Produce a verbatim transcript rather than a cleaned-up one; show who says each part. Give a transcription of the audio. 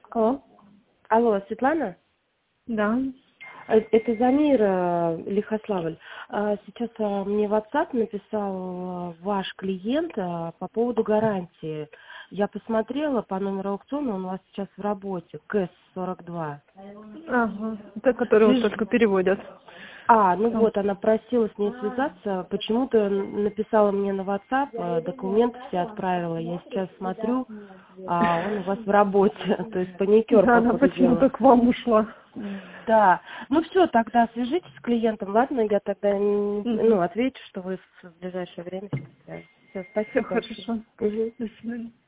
Speaker 1: Алло.
Speaker 2: Алло, Светлана?
Speaker 1: Да.
Speaker 2: Э, Это Замира Лихославль. А, Сейчас а, мне в WhatsApp написал а, ваш клиент а, по поводу гарантии. Я посмотрела по номеру аукциона, он у вас сейчас в работе, КЭС сорок два.
Speaker 1: Ага. Это которые вот
Speaker 2: Свяж-
Speaker 1: только переводят.
Speaker 2: А, ну
Speaker 1: Там.
Speaker 2: вот, она просила с ней связаться, почему-то написала мне на WhatsApp, а, документы все отправила, я сейчас смотрю, а он у вас в работе, то есть паникер,
Speaker 1: Да,
Speaker 2: по
Speaker 1: она
Speaker 2: ходу дела.
Speaker 1: почему-то к вам ушла.
Speaker 2: Да, ну все, тогда свяжитесь с клиентом, ладно, я тогда м, ну,
Speaker 1: Угу.
Speaker 2: отвечу, что вы в ближайшее время. Все,
Speaker 1: Все
Speaker 2: спасибо большое.
Speaker 1: хорошо.
Speaker 2: Мгм.
Speaker 1: До свидания.